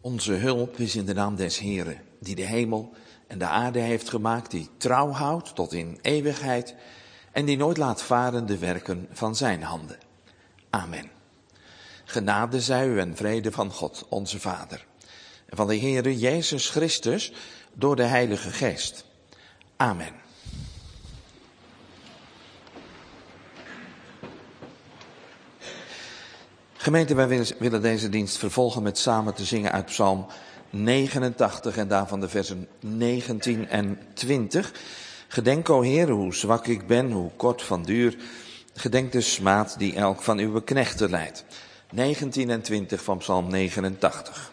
Onze hulp is in de naam des Heren, die de hemel en de aarde heeft gemaakt, die trouw houdt tot in eeuwigheid en die nooit laat varen de werken van zijn handen. Amen. Genade zij u en vrede van God, onze Vader, en van de Heere Jezus Christus door de Heilige Geest. Amen. Gemeente, wij willen deze dienst vervolgen met samen te zingen uit Psalm 89 en daarvan de versen 19 en 20. Gedenk, o Heer, hoe zwak ik ben, hoe kort van duur. Gedenk de smaad die elk van uw knechten leidt. 19 en 20 van Psalm 89.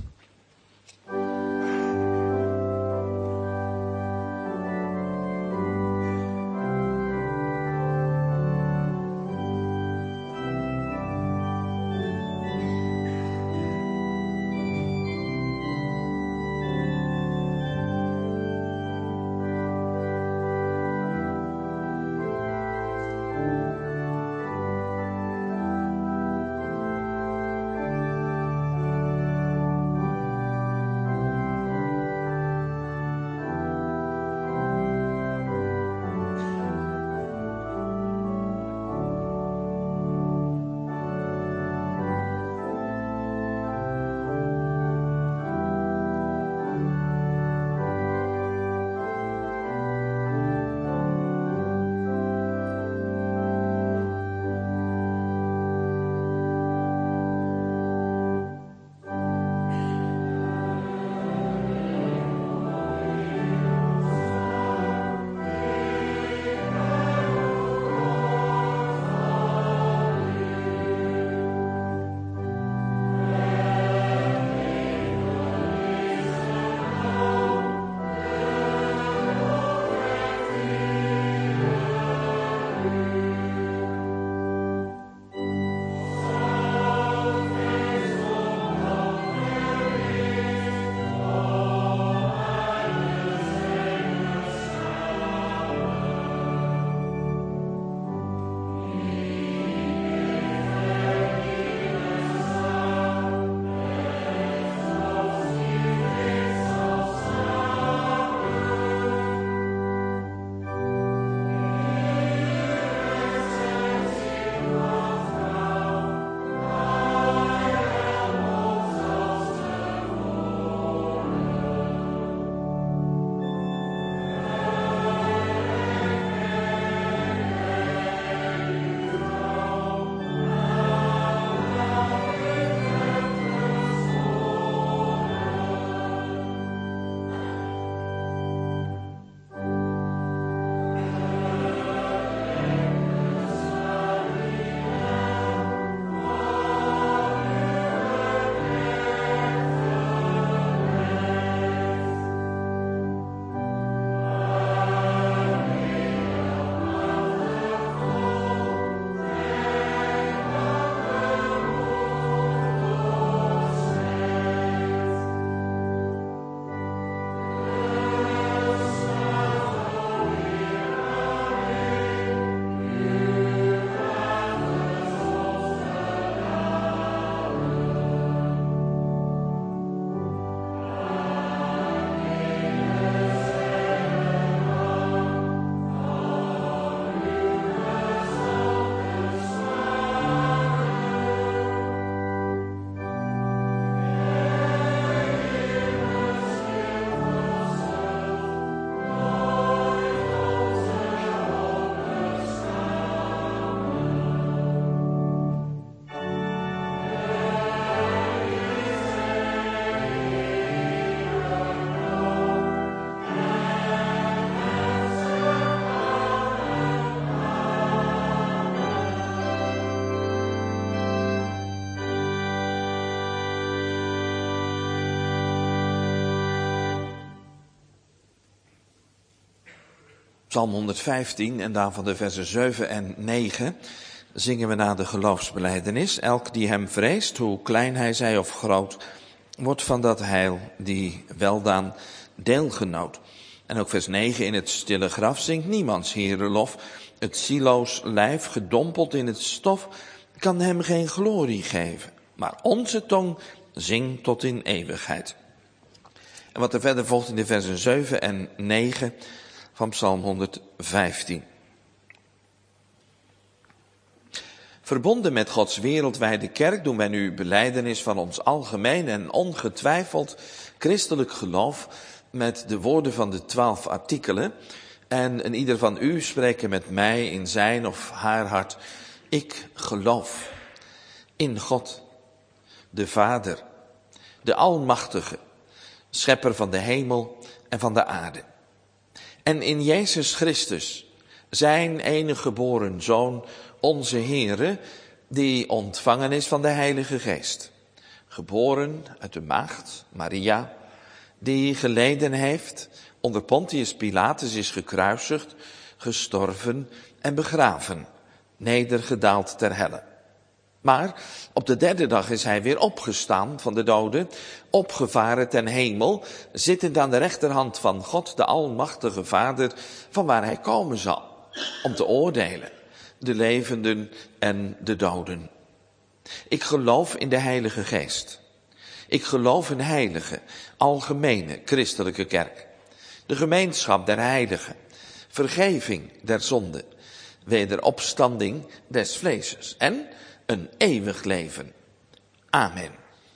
Psalm 115 en daarvan de versen 7 en 9 zingen we na de geloofsbelijdenis. Elk die hem vreest, hoe klein hij zij of groot, wordt van dat heil die weldaan deelgenoot. En ook vers 9, in het stille graf zingt niemands heerenlof. Het zieloos lijf, gedompeld in het stof, kan hem geen glorie geven. Maar onze tong Zing tot in eeuwigheid. En wat er verder volgt in de versen 7 en 9 van Psalm 115. Verbonden met Gods wereldwijde kerk doen wij nu belijdenis van ons algemeen en ongetwijfeld christelijk geloof met de woorden van de 12 artikelen. En ieder van u spreken met mij in zijn of haar hart. Ik geloof in God, de Vader, de Almachtige, schepper van de hemel en van de aarde. En in Jezus Christus, zijn enige geboren Zoon, onze Heere, die ontvangen is van de Heilige Geest. Geboren uit de maagd Maria, die geleden heeft, onder Pontius Pilatus is gekruisigd, gestorven en begraven, nedergedaald ter helle. Maar op de derde dag is hij weer opgestaan van de doden, opgevaren ten hemel, zittend aan de rechterhand van God, de Almachtige Vader, van waar hij komen zal, om te oordelen, de levenden en de doden. Ik geloof in de Heilige Geest. Ik geloof in heilige, algemene, christelijke kerk. De gemeenschap der heiligen, vergeving der zonden, wederopstanding des vleeses en een eeuwig leven. Amen.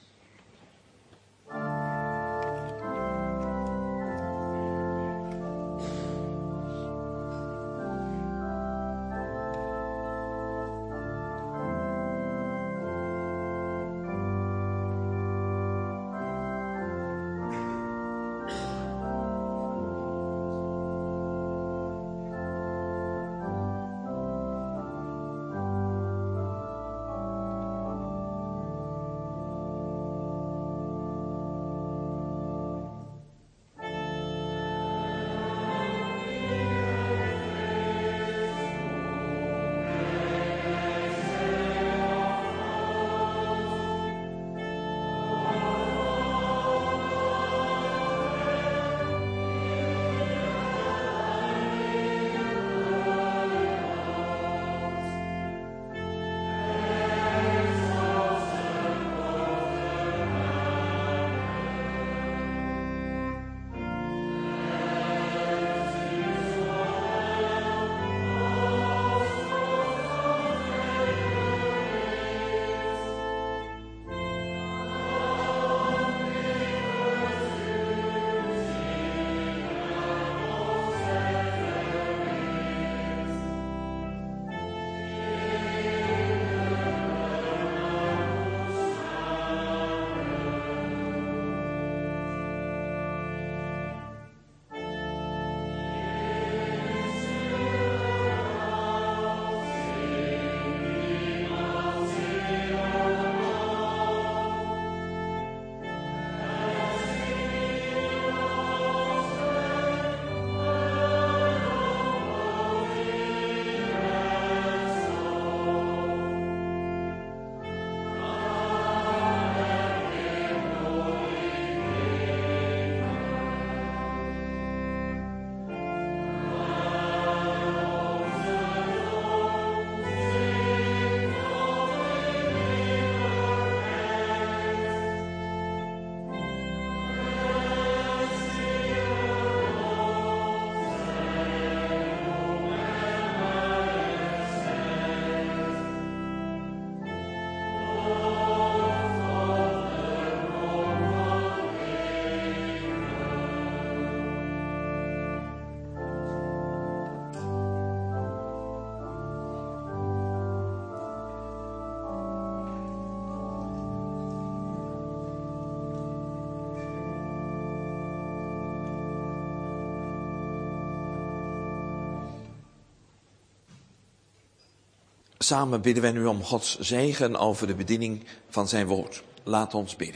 Samen bidden wij nu om Gods zegen over de bediening van zijn woord. Laat ons bidden.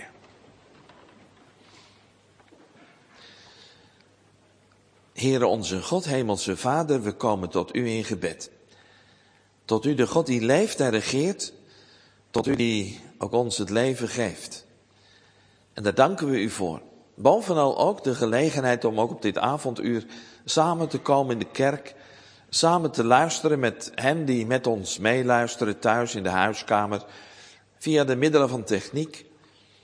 Heere onze God, hemelse Vader, we komen tot u in gebed. Tot u, de God die leeft en regeert. Tot u die ook ons het leven geeft. En daar danken we u voor. Bovenal ook de gelegenheid om ook op dit avonduur samen te komen in de kerk. Samen te luisteren met hen die met ons meeluisteren thuis in de huiskamer. Via de middelen van techniek.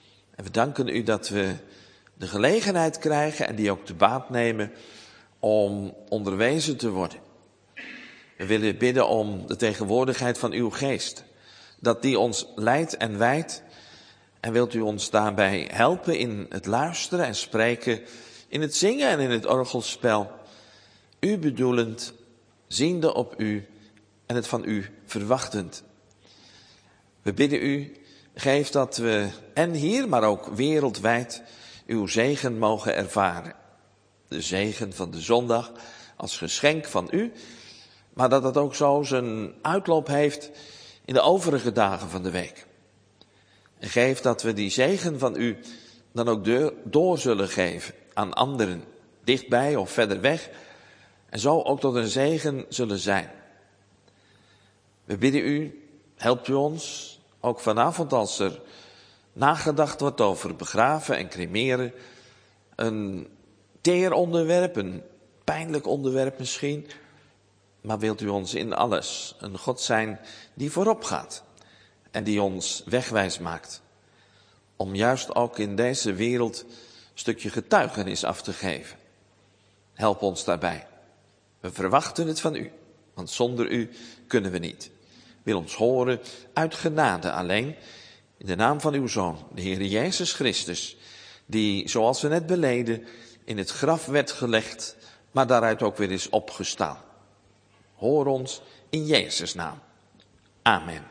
En we danken u dat we de gelegenheid krijgen en die ook te baat nemen om onderwezen te worden. We willen bidden om de tegenwoordigheid van uw geest. Dat die ons leidt en wijdt. En wilt u ons daarbij helpen in het luisteren en spreken, in het zingen en in het orgelspel. U bedoelend, ziende op u en het van u verwachtend. We bidden u, geef dat we en hier, maar ook wereldwijd, uw zegen mogen ervaren. De zegen van de zondag als geschenk van u, maar dat het ook zo zijn uitloop heeft in de overige dagen van de week. En geef dat we die zegen van u dan ook door zullen geven aan anderen, dichtbij of verder weg, en zo ook tot een zegen zullen zijn. We bidden u, helpt u ons, ook vanavond als er nagedacht wordt over begraven en cremeren, een teer onderwerp, een pijnlijk onderwerp misschien, maar wilt u ons in alles een God zijn die voorop gaat en die ons wegwijs maakt, om juist ook in deze wereld een stukje getuigenis af te geven. Help ons daarbij. We verwachten het van u, want zonder u kunnen we niet. Wil ons horen uit genade alleen, in de naam van uw Zoon, de Heer Jezus Christus, die, zoals we net beleden, in het graf werd gelegd, maar daaruit ook weer is opgestaan. Hoor ons in Jezus' naam. Amen.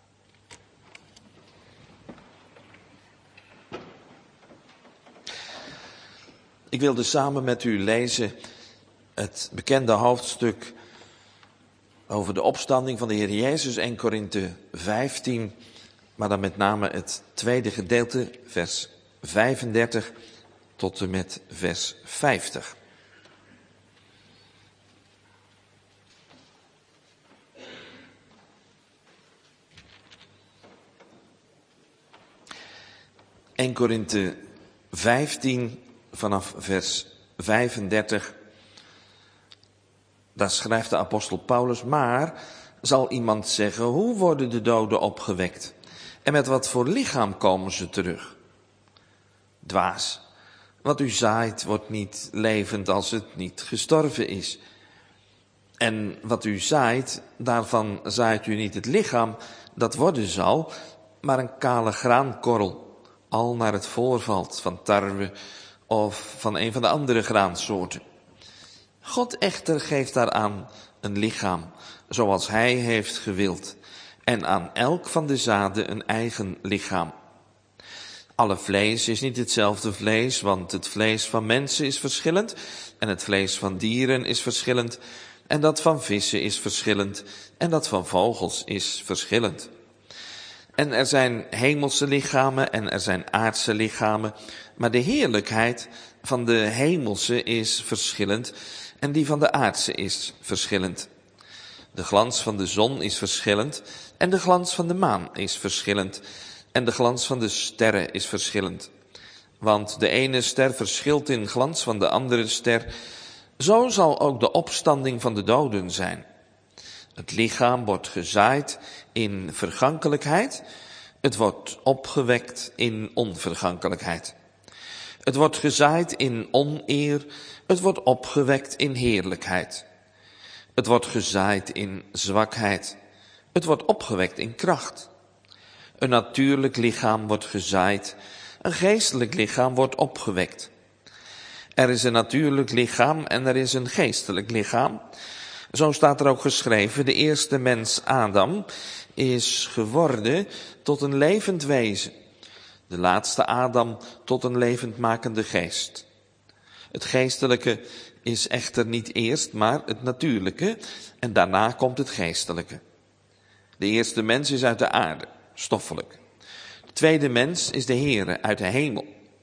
Ik wilde samen met u lezen het bekende hoofdstuk over de opstanding van de Heer Jezus, 1 Korinthe 15, maar dan met name het tweede gedeelte, vers 35 tot en met vers 50. (1 Korinthe 15 vanaf vers 35. Daar schrijft de apostel Paulus: maar zal iemand zeggen, hoe worden de doden opgewekt? En met wat voor lichaam komen ze terug? Dwaas, wat u zaait wordt niet levend als het niet gestorven is. En wat u zaait, daarvan zaait u niet het lichaam dat worden zal, maar een kale graankorrel, al naar het voorvalt van tarwe of van een van de andere graansoorten. God echter geeft daaraan een lichaam, zoals hij heeft gewild, en aan elk van de zaden een eigen lichaam. Alle vlees is niet hetzelfde vlees, want het vlees van mensen is verschillend, en het vlees van dieren is verschillend, en dat van vissen is verschillend, en dat van vogels is verschillend. En er zijn hemelse lichamen en er zijn aardse lichamen, maar de heerlijkheid van de hemelse is verschillend en die van de aardse is verschillend. De glans van de zon is verschillend en de glans van de maan is verschillend en de glans van de sterren is verschillend. Want de ene ster verschilt in glans van de andere ster, zo zal ook de opstanding van de doden zijn. Het lichaam wordt gezaaid in vergankelijkheid, het wordt opgewekt in onvergankelijkheid. Het wordt gezaaid in oneer, het wordt opgewekt in heerlijkheid. Het wordt gezaaid in zwakheid, het wordt opgewekt in kracht. Een natuurlijk lichaam wordt gezaaid, een geestelijk lichaam wordt opgewekt. Er is een natuurlijk lichaam en er is een geestelijk lichaam. Zo staat er ook geschreven, de eerste mens Adam is geworden tot een levend wezen. De laatste Adam tot een levendmakende geest. Het geestelijke is echter niet eerst, maar het natuurlijke en daarna komt het geestelijke. De eerste mens is uit de aarde, stoffelijk. De tweede mens is de Heere uit de hemel.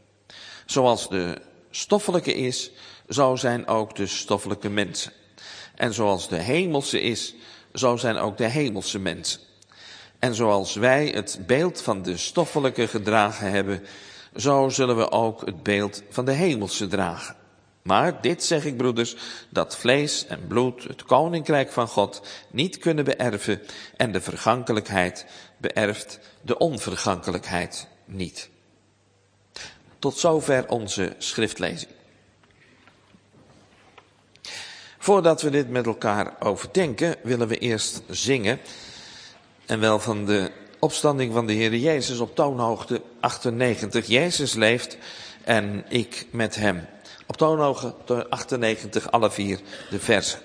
Zoals de stoffelijke is, zo zijn ook de stoffelijke mensen. En zoals de hemelse is, zo zijn ook de hemelse mensen. En zoals wij het beeld van de stoffelijke gedragen hebben, zo zullen we ook het beeld van de hemelse dragen. Maar dit zeg ik, broeders, dat vlees en bloed het koninkrijk van God niet kunnen beërven en de vergankelijkheid beërft de onvergankelijkheid niet. Tot zover onze schriftlezing. Voordat we dit met elkaar overdenken, willen we eerst zingen. En wel van de opstanding van de Heer Jezus op toonhoogte 98. Jezus leeft en ik met hem. Op toonhoogte 98, alle 4 de versen.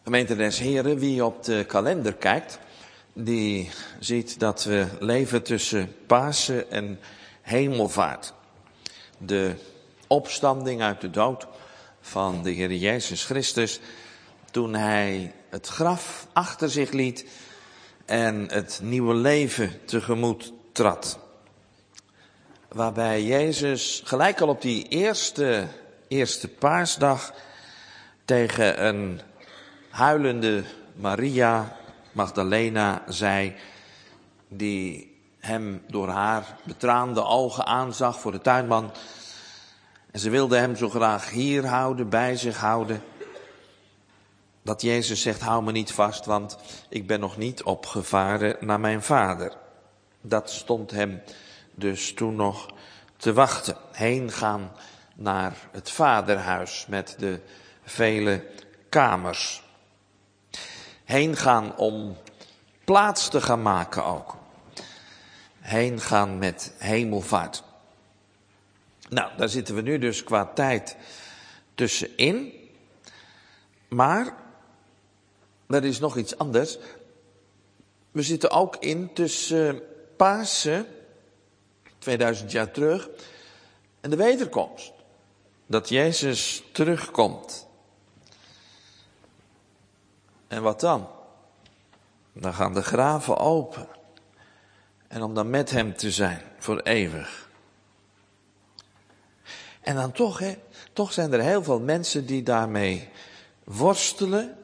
Gemeente des Heren, wie op de kalender kijkt, die ziet dat we leven tussen Pasen en Hemelvaart. De opstanding uit de dood van de Heer Jezus Christus, toen hij het graf achter zich liet en het nieuwe leven tegemoet trad. Waarbij Jezus gelijk al op die eerste paasdag tegen een huilende Maria Magdalena zei, die hem door haar betraande ogen aanzag voor de tuinman. En ze wilde hem zo graag hier houden, bij zich houden. Dat Jezus zegt, hou me niet vast, want ik ben nog niet opgevaren naar mijn vader. Dat stond hem dus toen nog te wachten. Heen gaan naar het vaderhuis met de vele kamers. Heen gaan om plaats te gaan maken ook. Heen gaan met hemelvaart. Nou, daar zitten we nu dus qua tijd tussenin. Maar er is nog iets anders. We zitten ook in tussen Pasen, 2000 jaar terug, en de wederkomst. Dat Jezus terugkomt. En wat dan? Dan gaan de graven open. En om dan met hem te zijn, voor eeuwig. En dan toch zijn er heel veel mensen die daarmee worstelen.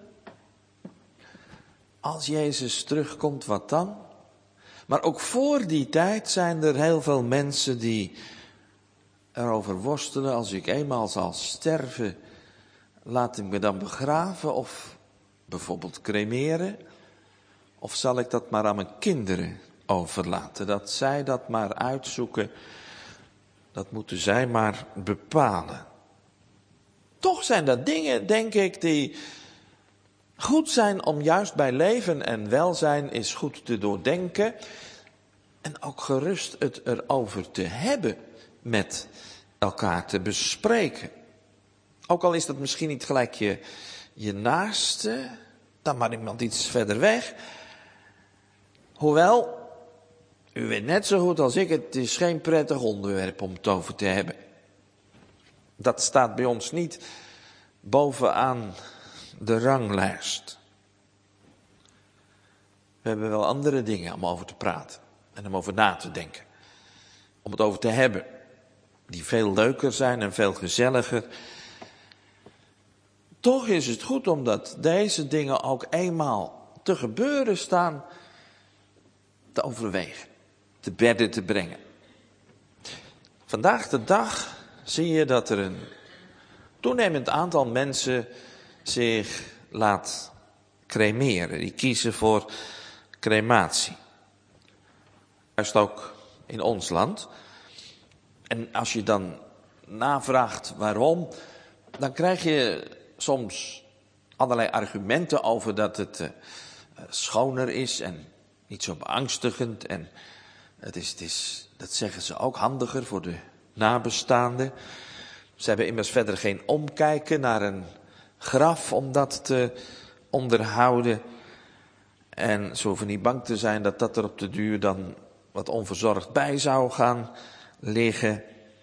Als Jezus terugkomt, wat dan? Maar ook voor die tijd zijn er heel veel mensen die erover worstelen. Als ik eenmaal zal sterven, laat ik me dan begraven of bijvoorbeeld cremeren? Of zal ik dat maar aan mijn kinderen overlaten? Dat zij dat maar uitzoeken. Dat moeten zij maar bepalen. Toch zijn dat dingen, denk ik, die goed zijn om juist bij leven en welzijn is goed te doordenken. En ook gerust het erover te hebben, met elkaar te bespreken. Ook al is dat misschien niet gelijk je naaste, dan maar iemand iets verder weg. Hoewel, u weet net zo goed als ik, het is geen prettig onderwerp om het over te hebben. Dat staat bij ons niet bovenaan de ranglijst. We hebben wel andere dingen om over te praten en om over na te denken. Om het over te hebben, die veel leuker zijn en veel gezelliger. Toch is het goed omdat deze dingen ook eenmaal te gebeuren staan, te overwegen, te bedden te brengen. Vandaag de dag zie je dat er een toenemend aantal mensen zich laat cremeren. Die kiezen voor crematie. Juist ook in ons land. En als je dan navraagt waarom, dan krijg je soms allerlei argumenten over dat het schoner is en niet zo beangstigend. En het is, dat zeggen ze ook, handiger voor de nabestaanden. Ze hebben immers verder geen omkijken naar een graf om dat te onderhouden. En ze hoeven niet bang te zijn dat dat er op de duur dan wat onverzorgd bij zou gaan liggen.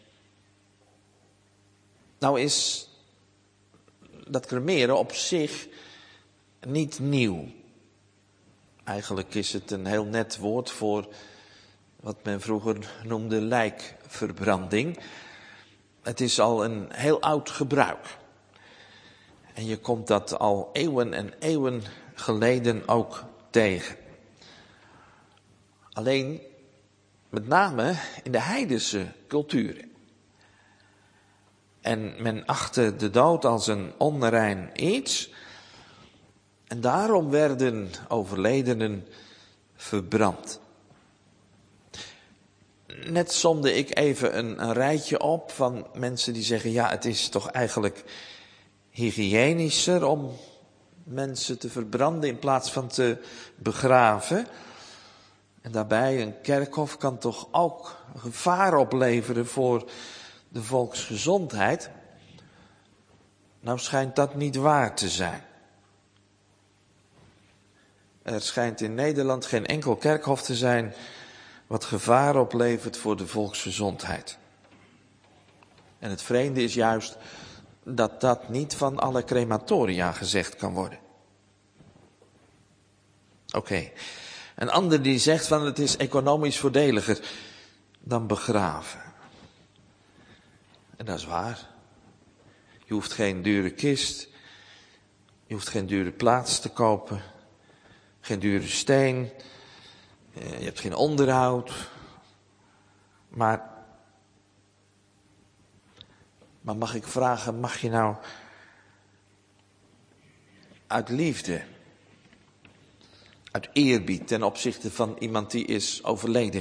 Nou is dat cremeren op zich niet nieuw. Eigenlijk is het een heel net woord voor wat men vroeger noemde lijkverbranding. Het is al een heel oud gebruik. En je komt dat al eeuwen en eeuwen geleden ook tegen. Alleen, met name in de heidense culturen. En men achtte de dood als een onrein iets. En daarom werden overledenen verbrand. Net somde ik even een rijtje op van mensen die zeggen, ja, het is toch eigenlijk hygiënischer om mensen te verbranden in plaats van te begraven. En daarbij, een kerkhof kan toch ook gevaar opleveren voor de volksgezondheid. Nou schijnt dat niet waar te zijn. Er schijnt in Nederland geen enkel kerkhof te zijn wat gevaar oplevert voor de volksgezondheid. En het vreemde is juist dat dat niet van alle crematoria gezegd kan worden. Oké. Een ander die zegt van het is economisch voordeliger dan begraven. En dat is waar. Je hoeft geen dure kist. Je hoeft geen dure plaats te kopen. Geen dure steen. Je hebt geen onderhoud. Maar mag ik vragen, mag je nou uit liefde, uit eerbied ten opzichte van iemand die is overleden,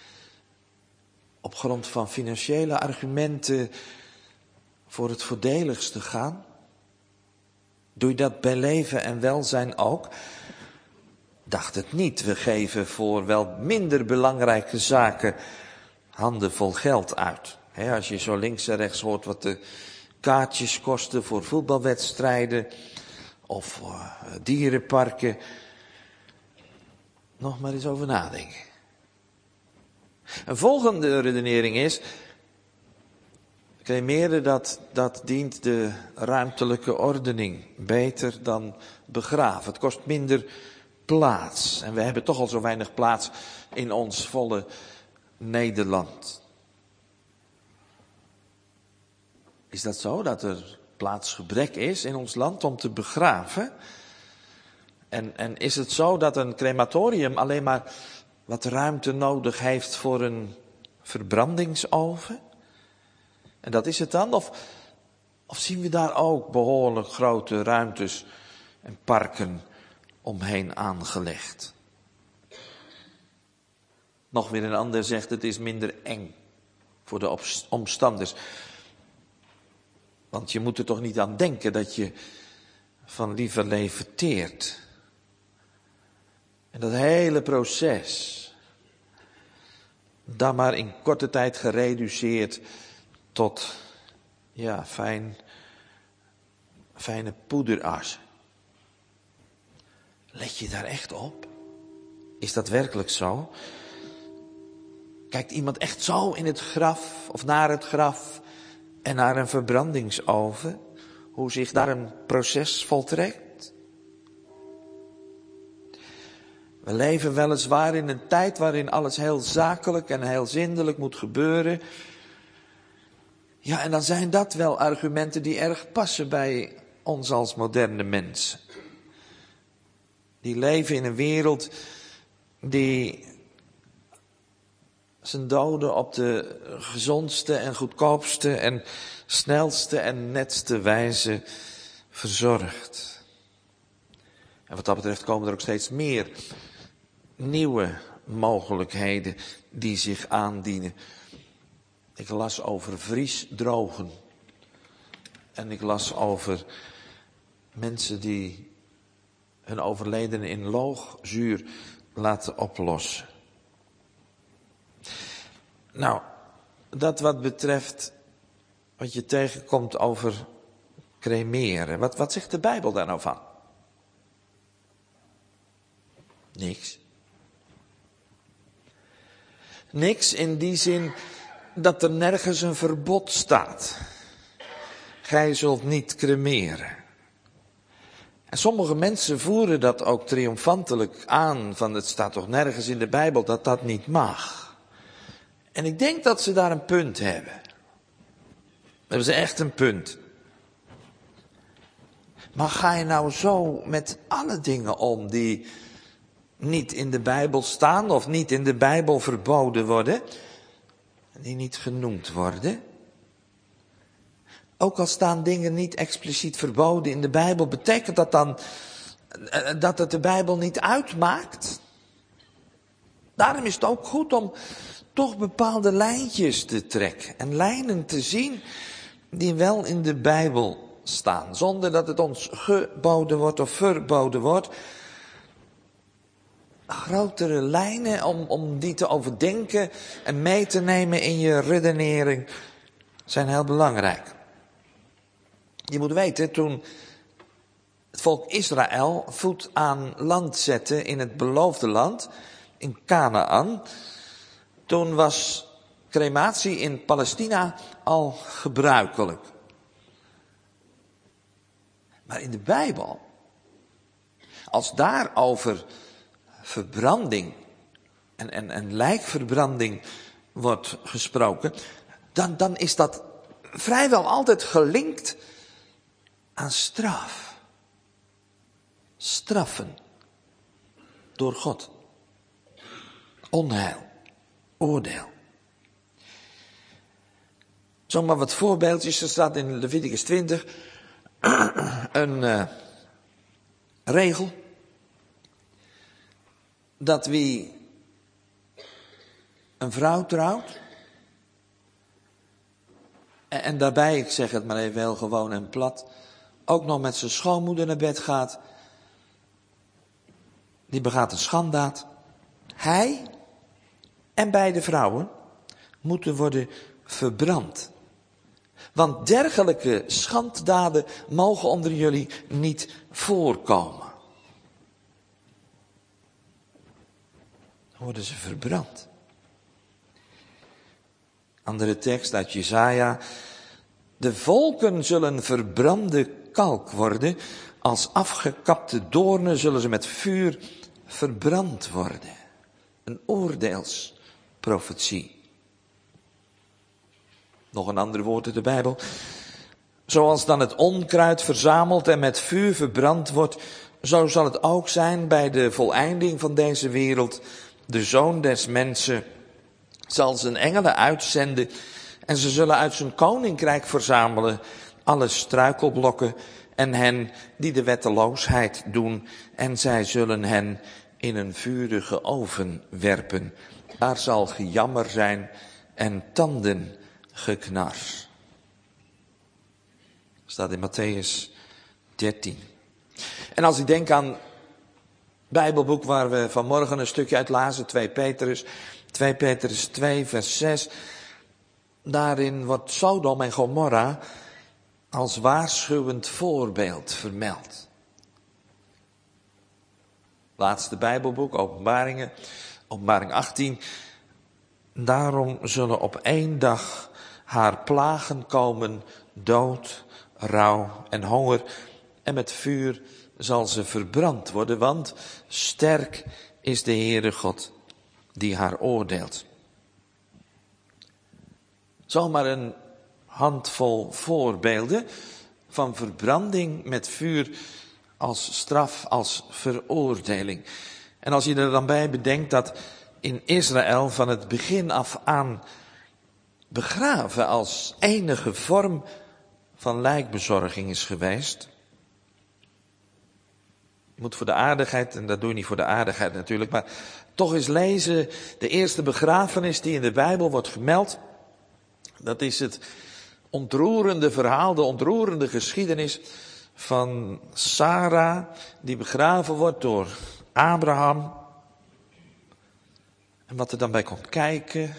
op grond van financiële argumenten voor het voordeligste gaan? Doe je dat bij leven en welzijn ook? Dacht het niet, we geven voor wel minder belangrijke zaken handenvol geld uit. Als je zo links en rechts hoort wat de kaartjes kosten voor voetbalwedstrijden of voor dierenparken. Nog maar eens over nadenken. Een volgende redenering is, cremeren dat dient de ruimtelijke ordening beter dan begraven. Het kost minder plaats en we hebben toch al zo weinig plaats in ons volle Nederland. Is dat zo, dat er plaatsgebrek is in ons land om te begraven? En is het zo dat een crematorium alleen maar wat ruimte nodig heeft voor een verbrandingsoven? En dat is het dan? Of zien we daar ook behoorlijk grote ruimtes en parken omheen aangelegd? Nog weer een ander zegt het is minder eng voor de omstanders. Want je moet er toch niet aan denken dat je van lieverlee verteert. En dat hele proces, dan maar in korte tijd gereduceerd tot, fijne poederas. Let je daar echt op? Is dat werkelijk zo? Kijkt iemand echt zo in het graf of naar het graf en naar een verbrandingsoven? Hoe zich daar een proces voltrekt? We leven weliswaar in een tijd waarin alles heel zakelijk en heel zindelijk moet gebeuren. Ja, en dan zijn dat wel argumenten die erg passen bij ons als moderne mensen. Die leven in een wereld die zijn doden op de gezondste en goedkoopste en snelste en netste wijze verzorgt. En wat dat betreft komen er ook steeds meer nieuwe mogelijkheden die zich aandienen. Ik las over vriesdrogen. En ik las over mensen die hun overledenen in loogzuur laten oplossen. Nou, dat wat betreft wat je tegenkomt over cremeren. Wat zegt de Bijbel daar nou van? Niks. Niks in die zin dat er nergens een verbod staat. Gij zult niet cremeren. En sommige mensen voeren dat ook triomfantelijk aan, van het staat toch nergens in de Bijbel dat dat niet mag. En ik denk dat ze daar een punt hebben. Dat hebben ze echt een punt. Maar ga je nou zo met alle dingen om die niet in de Bijbel staan of niet in de Bijbel verboden worden, die niet genoemd worden? Ook al staan dingen niet expliciet verboden in de Bijbel, betekent dat dan dat het de Bijbel niet uitmaakt? Daarom is het ook goed om toch bepaalde lijntjes te trekken en lijnen te zien die wel in de Bijbel staan, zonder dat het ons geboden wordt of verboden wordt. Grotere lijnen om die te overdenken en mee te nemen in je redenering zijn heel belangrijk. Je moet weten, toen het volk Israël voet aan land zette in het beloofde land, in Kanaan, toen was crematie in Palestina al gebruikelijk. Maar in de Bijbel, als daar over verbranding en lijkverbranding wordt gesproken, dan is dat vrijwel altijd gelinkt aan straf. Straffen door God. Onheil, oordeel. Zomaar wat voorbeeldjes. Er staat in Leviticus 20 een regel dat wie een vrouw trouwt en daarbij, ik zeg het maar even heel gewoon en plat, ook nog met zijn schoonmoeder naar bed gaat, die begaat een schanddaad. Hij en beide vrouwen moeten worden verbrand. Want dergelijke schanddaden mogen onder jullie niet voorkomen. Dan worden ze verbrand. Andere tekst uit Jesaja. De volken zullen verbrande kalk worden. Als afgekapte doornen zullen ze met vuur verbrand worden. Een oordeelsprofetie. Nog een ander woord uit de Bijbel. Zoals dan het onkruid verzameld en met vuur verbrand wordt, zo zal het ook zijn bij de voleinding van deze wereld. De Zoon des Mensen zal zijn engelen uitzenden en ze zullen uit zijn koninkrijk verzamelen alle struikelblokken en hen die de wetteloosheid doen, en zij zullen hen in een vurige oven werpen. Daar zal gejammer zijn en tandengeknars. Staat in Matthäus 13. En als ik denk aan het Bijbelboek waar we vanmorgen een stukje uit lazen, 2 Petrus 2 vers 6. Daarin wordt Sodom en Gomorra als waarschuwend voorbeeld vermeld. Laatste Bijbelboek, Openbaring 18. Daarom zullen op 1 dag haar plagen komen, dood, rouw en honger. En met vuur zal ze verbrand worden, want sterk is de Heere God die haar oordeelt. Zomaar een handvol voorbeelden van verbranding met vuur als straf, als veroordeling. En als je er dan bij bedenkt dat in Israël van het begin af aan begraven als enige vorm van lijkbezorging is geweest. Je moet voor de aardigheid, en dat doe je niet voor de aardigheid natuurlijk, maar toch eens lezen de eerste begrafenis die in de Bijbel wordt gemeld. Dat is het ontroerende verhaal, de ontroerende geschiedenis van Sarah, die begraven wordt door Abraham. En wat er dan bij komt kijken.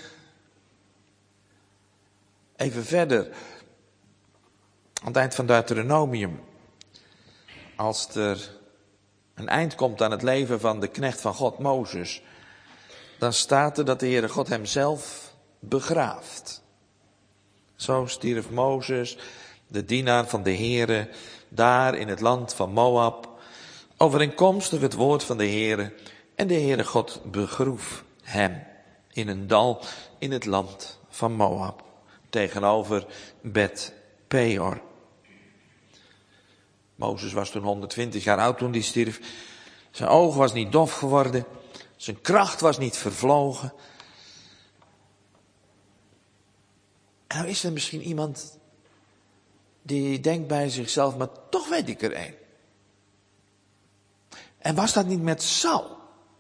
Even verder, aan het eind van Deuteronomium, als er een eind komt aan het leven van de knecht van God, Mozes, dan staat er dat de Heere God hem zelf begraaft. Zo stierf Mozes, de dienaar van de Heere, daar in het land van Moab, overeenkomstig het woord van de Heere, en de Heere God begroef hem in een dal in het land van Moab, tegenover Bet Peor. Mozes was toen 120 jaar oud toen hij stierf. Zijn oog was niet dof geworden. Zijn kracht was niet vervlogen. En nou is er misschien iemand die denkt bij zichzelf, maar toch weet ik er één. En was dat niet met Saul?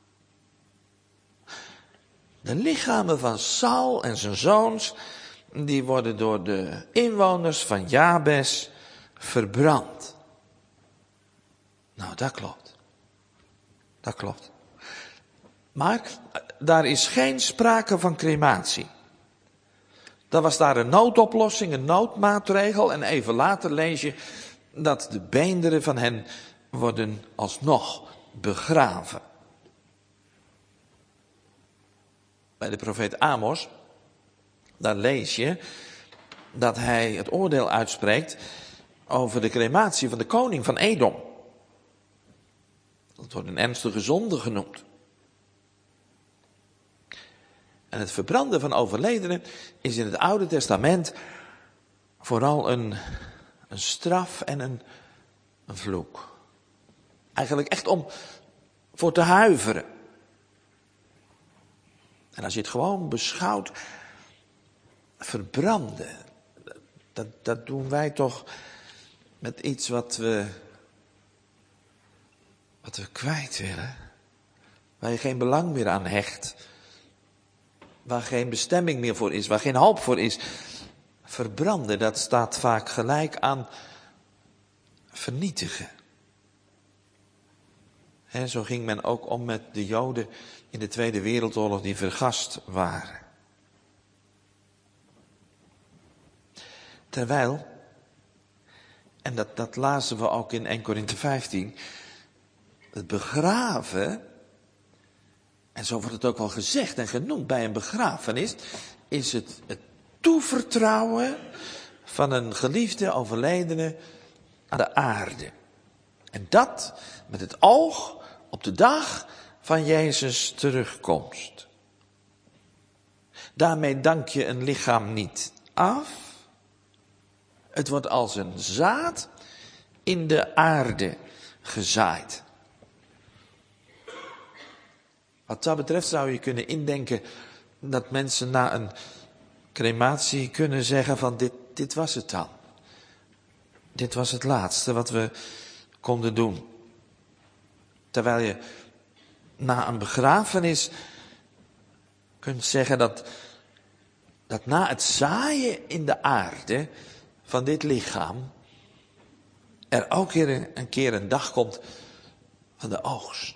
De lichamen van Saul en zijn zoons, die worden door de inwoners van Jabes verbrand. Nou, dat klopt. Dat klopt. Maar daar is geen sprake van crematie. Dan was daar een noodoplossing, een noodmaatregel. En even later lees je dat de beenderen van hen worden alsnog begraven. Bij de profeet Amos, daar lees je dat hij het oordeel uitspreekt over de crematie van de koning van Edom. Dat wordt een ernstige zonde genoemd. En het verbranden van overledenen is in het Oude Testament vooral een straf en een vloek. Eigenlijk echt om voor te huiveren. En als je het gewoon beschouwt, verbranden, dat doen wij toch met iets wat we kwijt willen. Waar je geen belang meer aan hecht. Waar geen bestemming meer voor is, waar geen hoop voor is. Verbranden, dat staat vaak gelijk aan vernietigen. En zo ging men ook om met de Joden in de Tweede Wereldoorlog die vergast waren. Terwijl, en dat lazen we ook in 1 Korinthe 15, het begraven, en zo wordt het ook wel gezegd en genoemd bij een begrafenis, is het toevertrouwen van een geliefde overledene aan de aarde. En dat met het oog op de dag van Jezus' terugkomst. Daarmee dank je een lichaam niet af. Het wordt als een zaad in de aarde gezaaid. Wat dat betreft zou je kunnen indenken dat mensen na een crematie kunnen zeggen van dit was het dan. Dit was het laatste wat we konden doen. Terwijl je na een begrafenis kunt zeggen dat na het zaaien in de aarde van dit lichaam er ook weer een keer een dag komt van de oogst.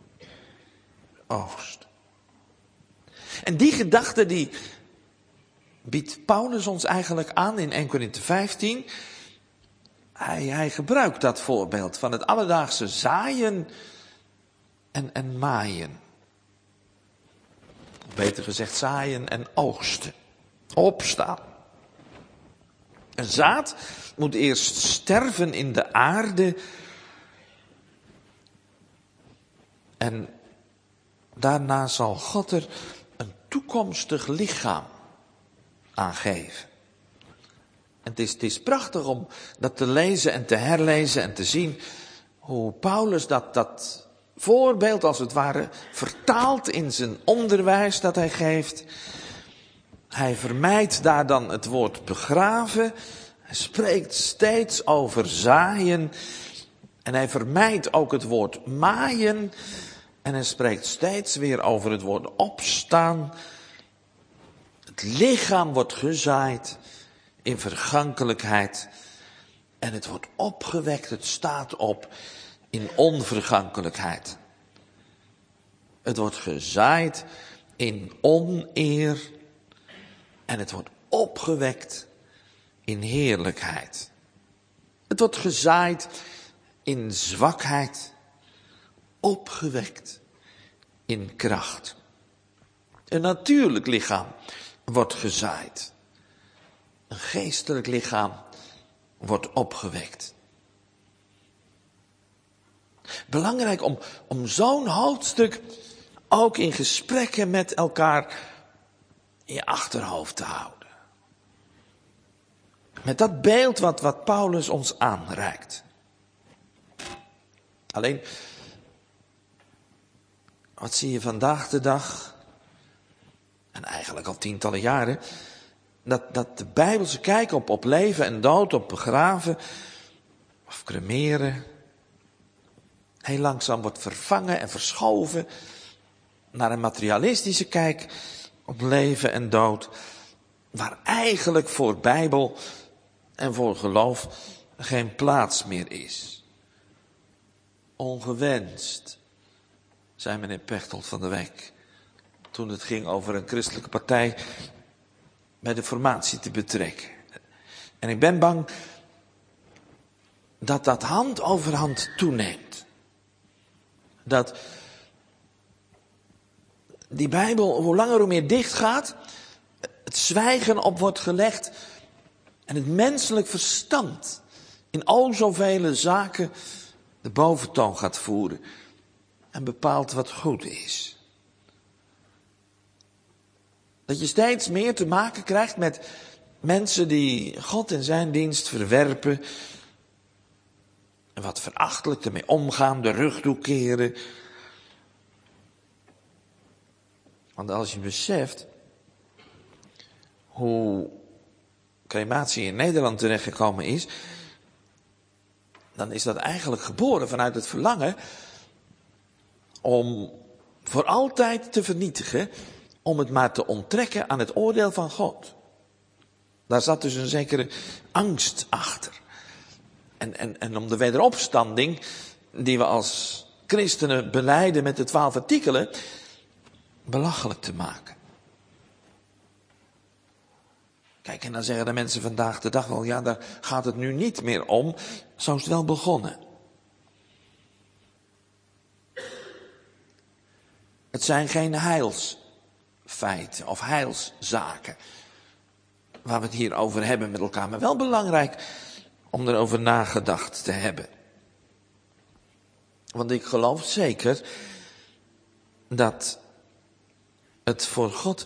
Oogst. En die gedachte die biedt Paulus ons eigenlijk aan in 1 Korinthe 15. Hij gebruikt dat voorbeeld van het alledaagse zaaien en maaien. Of beter gezegd zaaien en oogsten. Opstaan. Een zaad moet eerst sterven in de aarde. En daarna zal God er een toekomstig lichaam aan geven. En het is prachtig om dat te lezen en te herlezen en te zien hoe Paulus dat voorbeeld als het ware vertaalt in zijn onderwijs dat hij geeft. Hij vermijdt daar dan het woord begraven. Hij spreekt steeds over zaaien. En hij vermijdt ook het woord maaien. En hij spreekt steeds weer over het woord opstaan. Het lichaam wordt gezaaid in vergankelijkheid. En het wordt opgewekt, het staat op in onvergankelijkheid. Het wordt gezaaid in oneer. En het wordt opgewekt in heerlijkheid. Het wordt gezaaid in zwakheid. Opgewekt in kracht. Een natuurlijk lichaam wordt gezaaid. Een geestelijk lichaam wordt opgewekt. Belangrijk om zo'n hoofdstuk ook in gesprekken met elkaar in je achterhoofd te houden. Met dat beeld wat Paulus ons aanreikt. Alleen, wat zie je vandaag de dag, en eigenlijk al tientallen jaren, dat de Bijbelse kijk op leven en dood, op begraven of cremeren, heel langzaam wordt vervangen en verschoven naar een materialistische kijk op leven en dood, waar eigenlijk voor Bijbel en voor geloof geen plaats meer is. Ongewenst, zei meneer Pechtold van de week, toen het ging over een christelijke partij bij de formatie te betrekken. En ik ben bang dat hand over hand toeneemt. Dat die Bijbel hoe langer hoe meer dicht gaat, het zwijgen op wordt gelegd en het menselijk verstand in al zoveel zaken de boventoon gaat voeren en bepaalt wat goed is. Dat je steeds meer te maken krijgt met mensen die God en zijn dienst verwerpen en wat verachtelijk ermee omgaan, de rug toekeren. Want als je beseft hoe crematie in Nederland terechtgekomen is, dan is dat eigenlijk geboren vanuit het verlangen om voor altijd te vernietigen, om het maar te onttrekken aan het oordeel van God. Daar zat dus een zekere angst achter. En om de wederopstanding, die we als christenen belijden met de 12 artikelen, belachelijk te maken. Kijk, en dan zeggen de mensen vandaag de dag wel, ja, daar gaat het nu niet meer om. Zo is het wel begonnen. Het zijn geen heilsfeiten of heilszaken waar we het hier over hebben met elkaar. Maar wel belangrijk om erover nagedacht te hebben. Want ik geloof zeker dat het voor God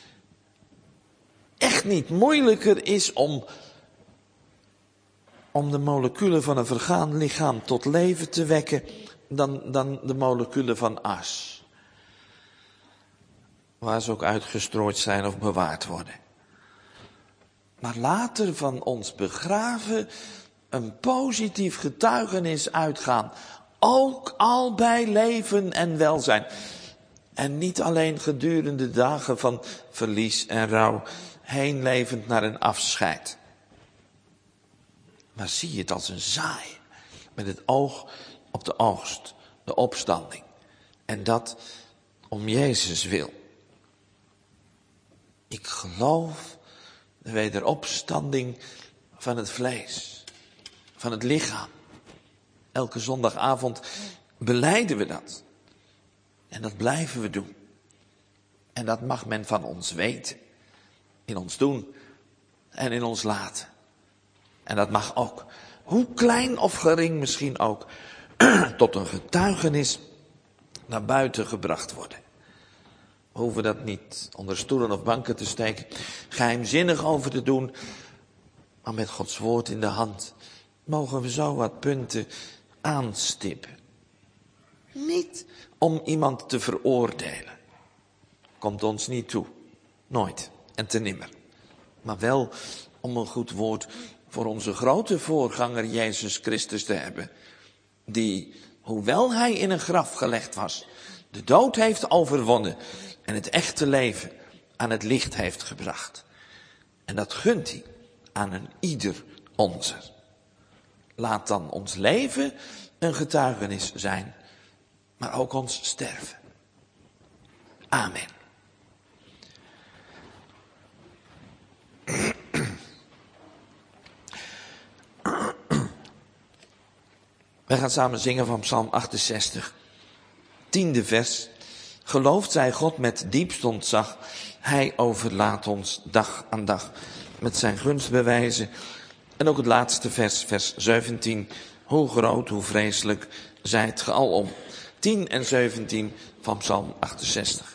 echt niet moeilijker is om de moleculen van een vergaan lichaam tot leven te wekken dan de moleculen van as. Waar ze ook uitgestrooid zijn of bewaard worden. Maar later van ons begraven een positief getuigenis uitgaan. Ook al bij leven en welzijn. En niet alleen gedurende dagen van verlies en rouw, heen levend naar een afscheid. Maar zie het als een zaai, met het oog op de oogst, de opstanding. En dat om Jezus wil. Ik geloof de wederopstanding van het vlees, van het lichaam. Elke zondagavond belijden we dat. En dat blijven we doen. En dat mag men van ons weten. In ons doen en in ons laten. En dat mag ook, hoe klein of gering misschien ook, tot een getuigenis naar buiten gebracht worden. We hoeven dat niet onder stoelen of banken te steken, geheimzinnig over te doen, maar met Gods woord in de hand mogen we zo wat punten aanstippen. Niet om iemand te veroordelen. Komt ons niet toe. Nooit en te nimmer. Maar wel om een goed woord voor onze grote voorganger Jezus Christus te hebben. Die, hoewel hij in een graf gelegd was, de dood heeft overwonnen en het echte leven aan het licht heeft gebracht. En dat gunt hij aan een ieder onzer. Laat dan ons leven een getuigenis zijn, maar ook ons sterven. Amen. Wij gaan samen zingen van Psalm 68, 10e vers. Gelooft zij God met diepst ontzag, hij overlaat ons dag aan dag met zijn gunstbewijzen. En ook het laatste vers, vers 17. Hoe groot, hoe vreselijk zijt ge alom. 10 en 17 van Psalm 68.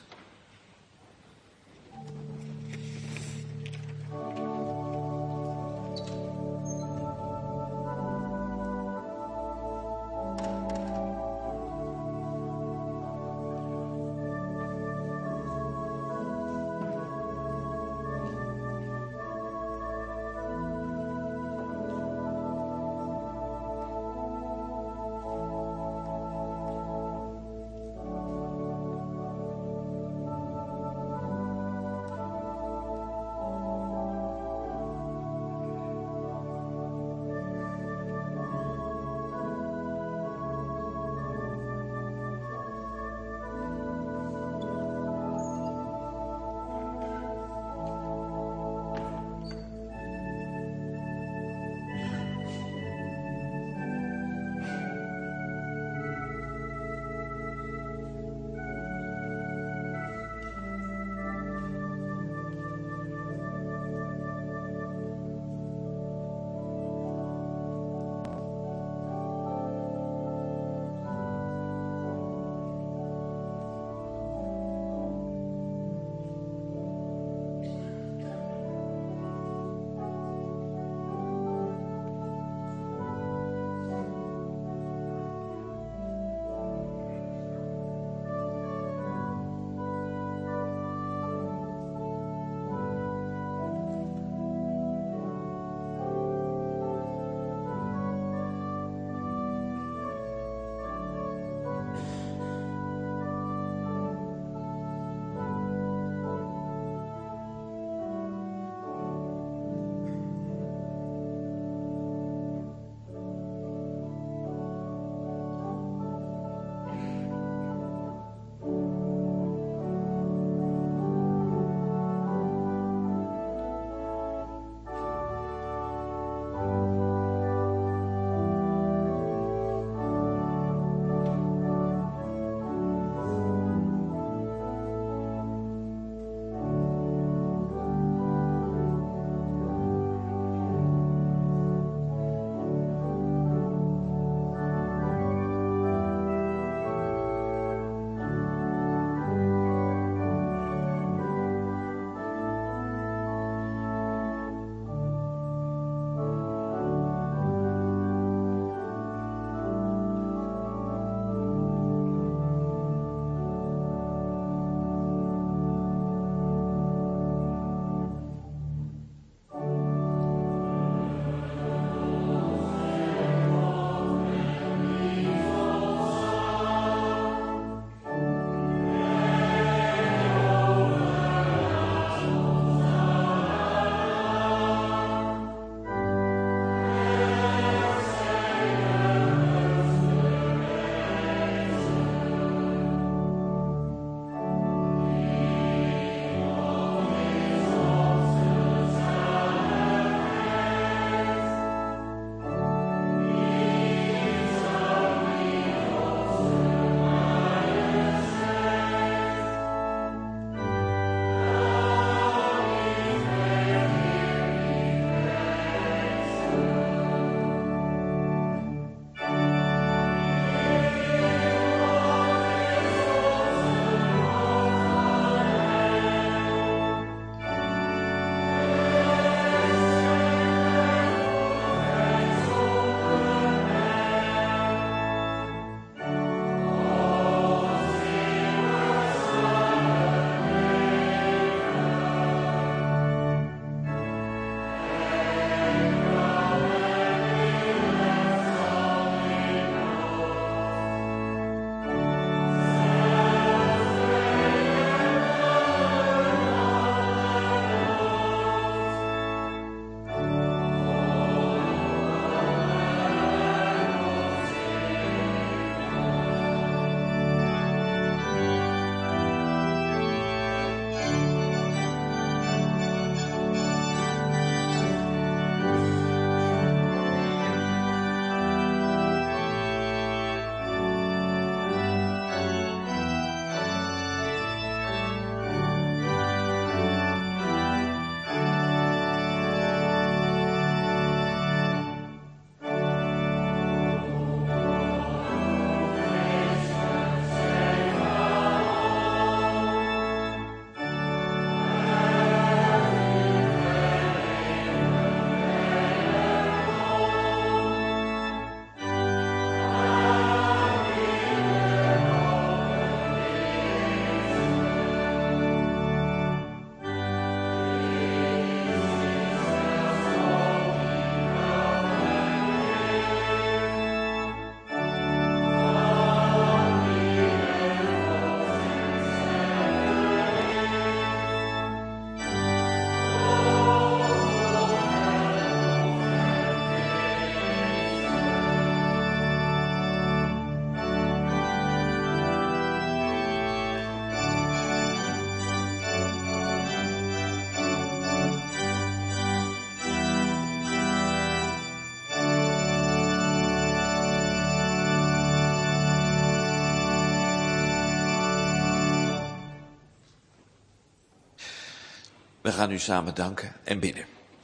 We gaan u samen danken en bidden.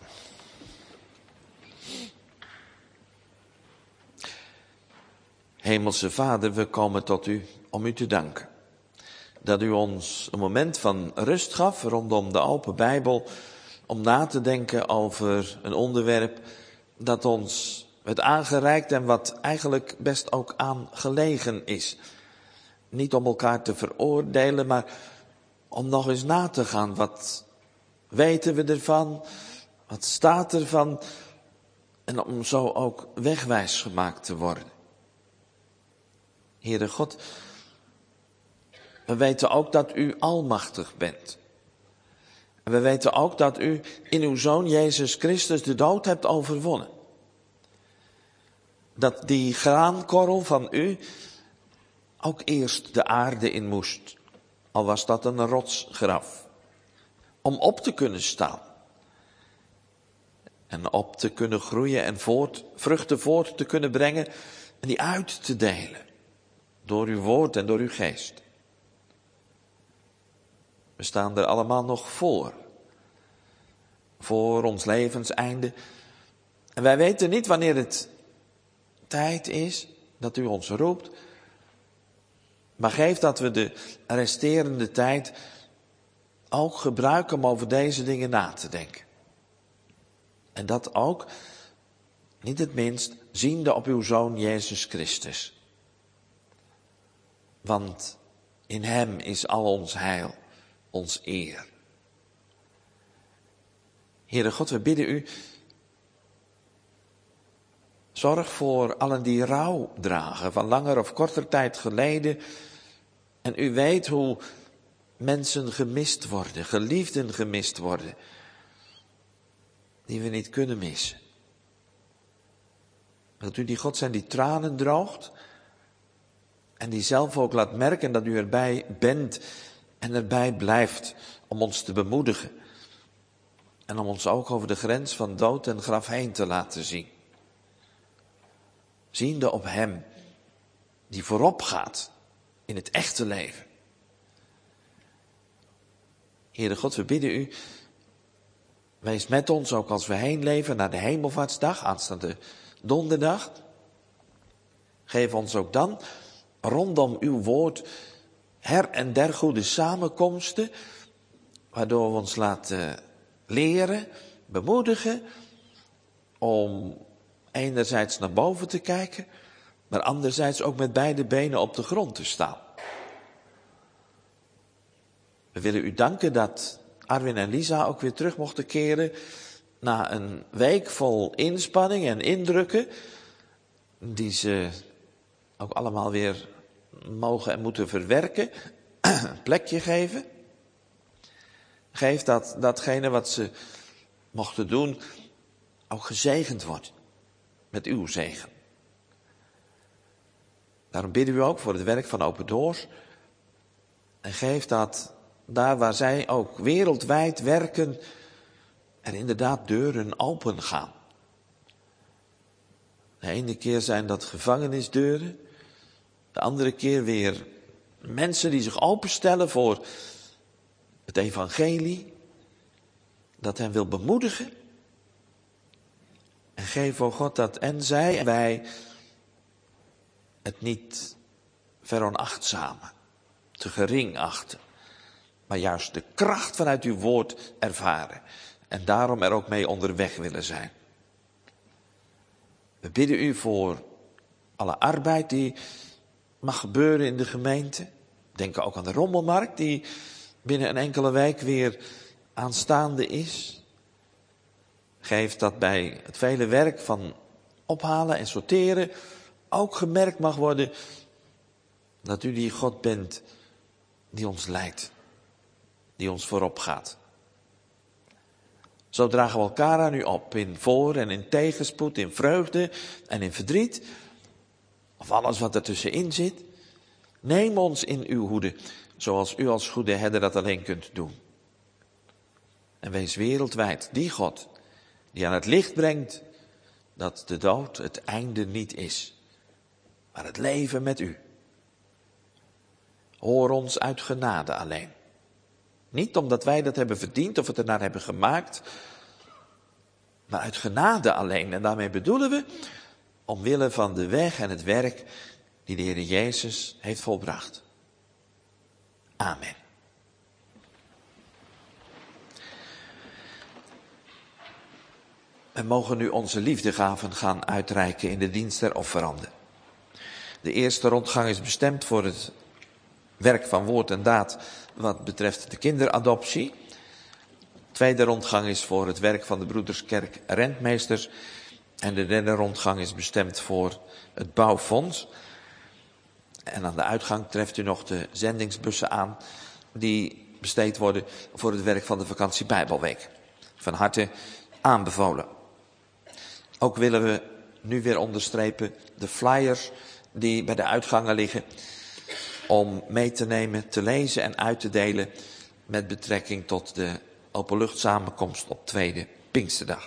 Hemelse Vader, we komen tot u om u te danken. Dat u ons een moment van rust gaf rondom de open Bijbel, om na te denken over een onderwerp dat ons werd aangereikt en wat eigenlijk best ook aangelegen is. Niet om elkaar te veroordelen, maar om nog eens na te gaan. Wat weten we ervan? Wat staat ervan? En om zo ook wegwijs gemaakt te worden. Heere God, we weten ook dat u almachtig bent. En we weten ook dat u in uw Zoon Jezus Christus de dood hebt overwonnen. Dat die graankorrel van u ook eerst de aarde in moest, al was dat een rotsgraf, om op te kunnen staan. En op te kunnen groeien en vruchten voort te kunnen brengen en die uit te delen. Door uw woord en door uw geest. We staan er allemaal nog voor. Voor ons levenseinde. En wij weten niet wanneer het tijd is dat u ons roept. Maar geef dat we de resterende tijd ook gebruiken om over deze dingen na te denken. En dat ook, niet het minst, ziende op uw Zoon Jezus Christus. Want in hem is al ons heil, ons eer. Heere God, we bidden u, zorg voor allen die rouw dragen, van langer of korter tijd geleden. En u weet hoe mensen gemist worden, geliefden gemist worden, die we niet kunnen missen. Dat u die God zijn die tranen droogt en die zelf ook laat merken dat u erbij bent en erbij blijft om ons te bemoedigen. En om ons ook over de grens van dood en graf heen te laten zien. Ziende op hem die voorop gaat in het echte leven. Heere God, we bidden u, wees met ons ook als we heen leven naar de Hemelvaartsdag, aanstaande donderdag. Geef ons ook dan rondom uw woord her en der goede samenkomsten, waardoor we ons laten leren, bemoedigen, om enerzijds naar boven te kijken, maar anderzijds ook met beide benen op de grond te staan. We willen u danken dat Arwin en Lisa ook weer terug mochten keren na een week vol inspanning en indrukken, die ze ook allemaal weer mogen en moeten verwerken, een plekje geven. Geef dat datgene wat ze mochten doen ook gezegend wordt met uw zegen. Daarom bidden we ook voor het werk van Open Doors. En geef dat daar waar zij ook wereldwijd werken, er inderdaad deuren open gaan. De ene keer zijn dat gevangenisdeuren. De andere keer weer mensen die zich openstellen voor het evangelie. Dat hen wil bemoedigen. En geef, o God, dat en zij en wij het niet veronachtzamen, te gering achten. Maar juist de kracht vanuit uw woord ervaren. En daarom er ook mee onderweg willen zijn. We bidden u voor alle arbeid die mag gebeuren in de gemeente. Denk ook aan de rommelmarkt die binnen een enkele week weer aanstaande is. Geef dat bij het vele werk van ophalen en sorteren ook gemerkt mag worden dat u die God bent die ons leidt, die ons voorop gaat. Zo dragen we elkaar aan u op, in voor- en in tegenspoed, in vreugde en in verdriet, of alles wat ertussenin zit. Neem ons in uw hoede, zoals u als goede herder dat alleen kunt doen. En wees wereldwijd die God die aan het licht brengt dat de dood het einde niet is, maar het leven met u. Hoor ons uit genade alleen. Niet omdat wij dat hebben verdiend of het ernaar hebben gemaakt, maar uit genade alleen. En daarmee bedoelen we omwille van de weg en het werk die de Heer Jezus heeft volbracht. Amen. We mogen nu onze liefdegaven gaan uitreiken in de dienst der offeranden. De eerste rondgang is bestemd voor het werk van woord en daad wat betreft de kinderadoptie. De tweede rondgang is voor het werk van de Broederskerk Rentmeesters. En de derde rondgang is bestemd voor het bouwfonds. En aan de uitgang treft u nog de zendingsbussen aan die besteed worden voor het werk van de vakantie Bijbelweek. Van harte aanbevolen. Ook willen we nu weer onderstrepen de flyers die bij de uitgangen liggen om mee te nemen, te lezen en uit te delen met betrekking tot de openluchtsamenkomst op tweede Pinksterdag.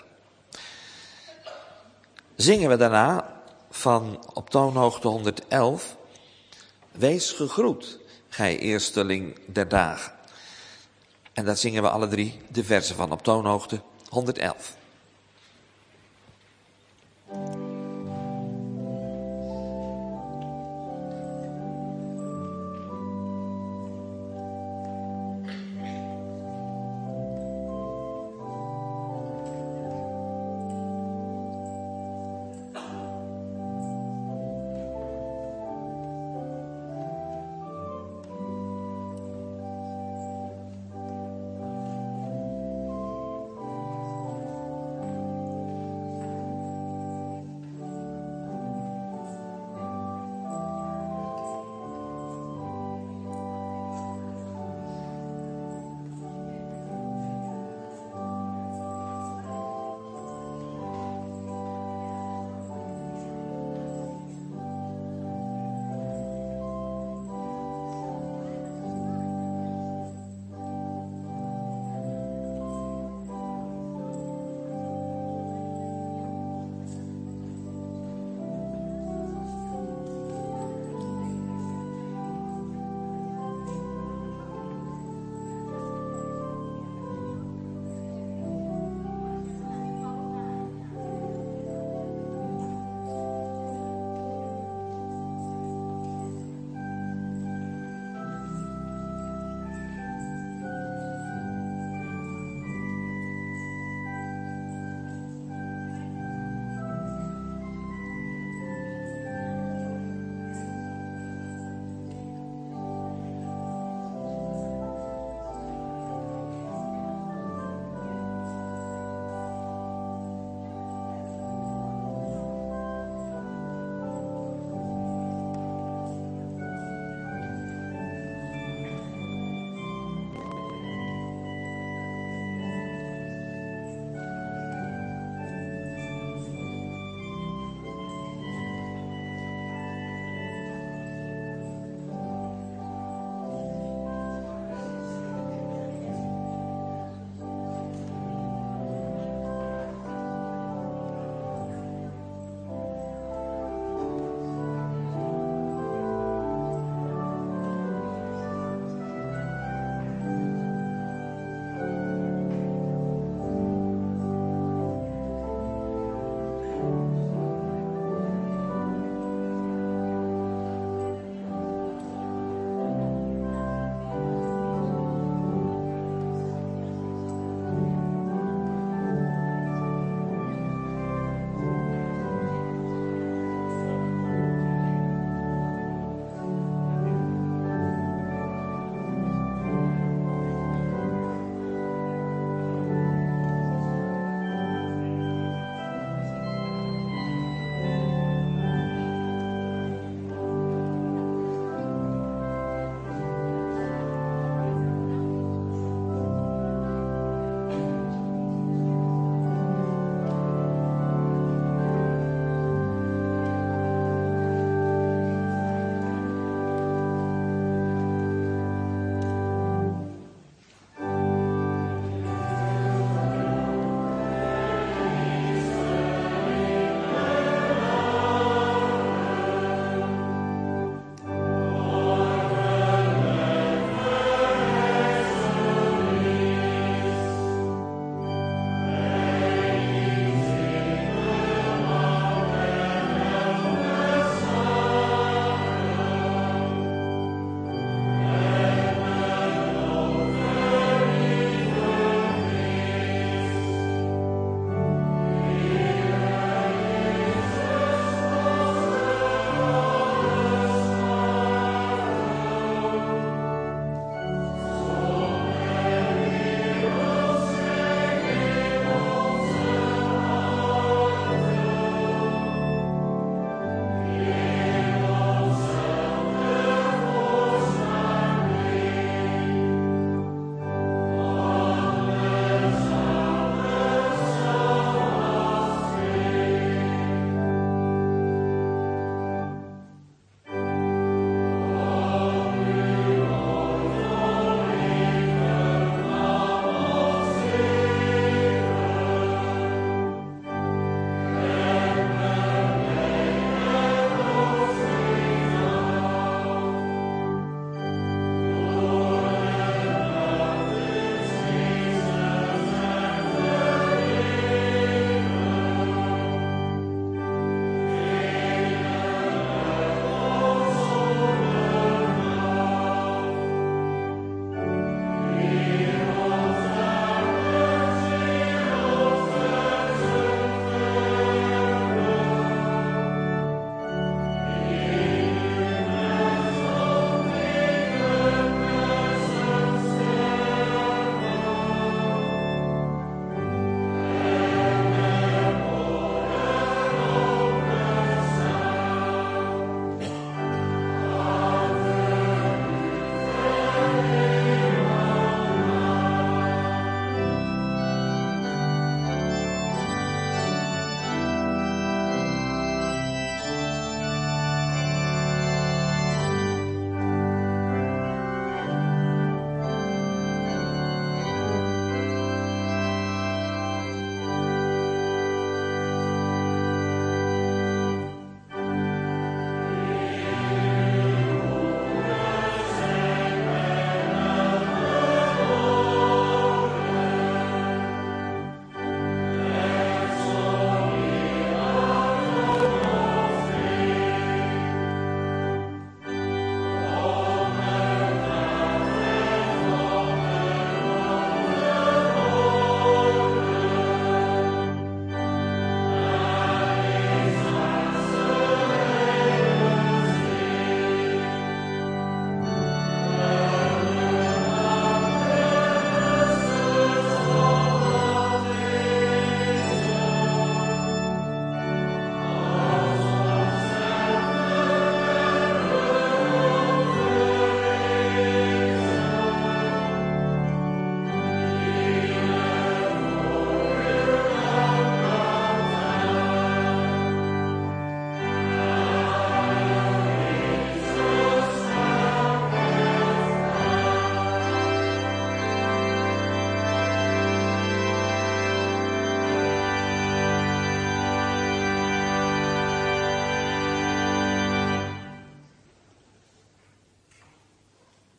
Zingen we daarna van op toonhoogte 111, Wees gegroet, gij eersteling der dagen. En daar zingen we alle drie de verzen van op toonhoogte 111.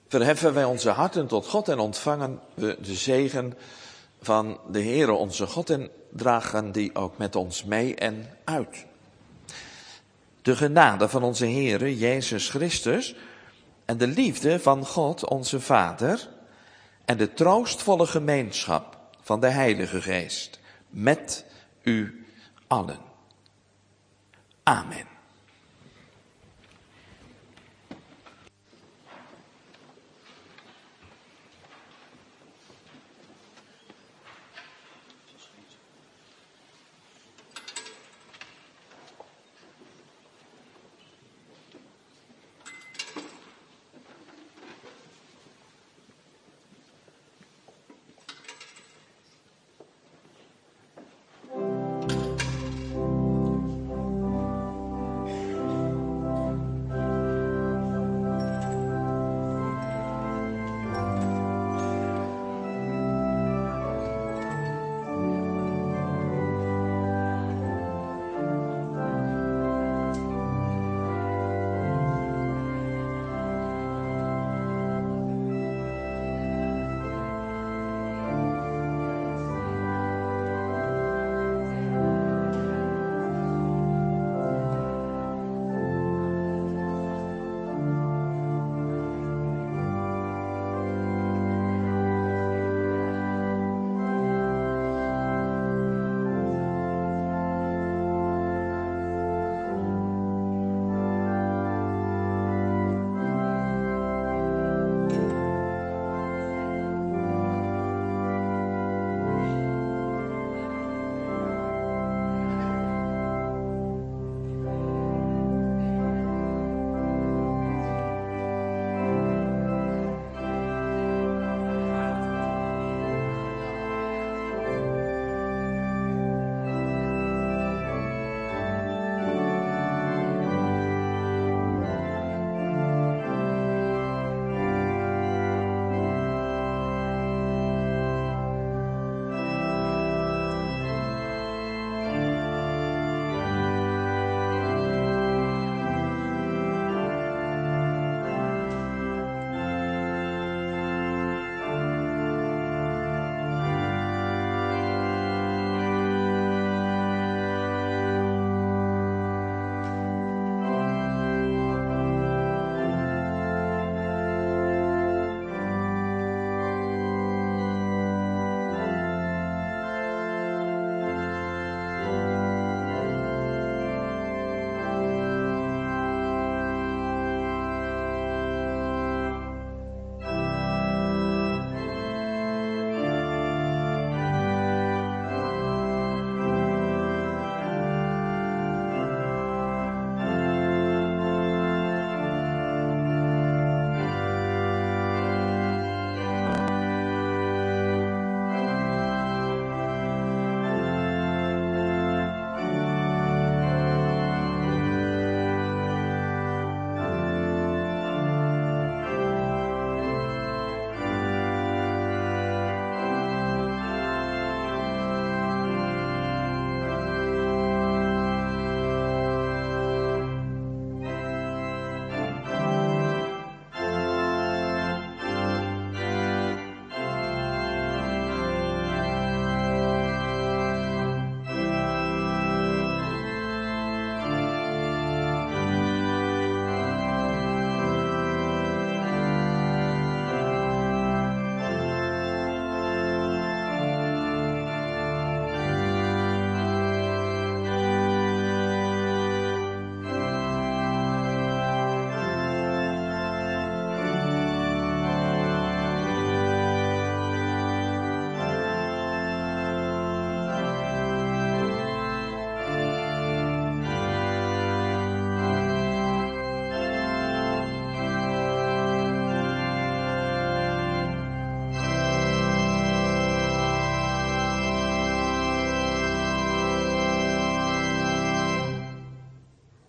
Verheffen wij onze harten tot God en ontvangen we de zegen van de Heere onze God en dragen die ook met ons mee en uit. De genade van onze Heere Jezus Christus en de liefde van God onze Vader en de troostvolle gemeenschap van de Heilige Geest met u allen. Amen.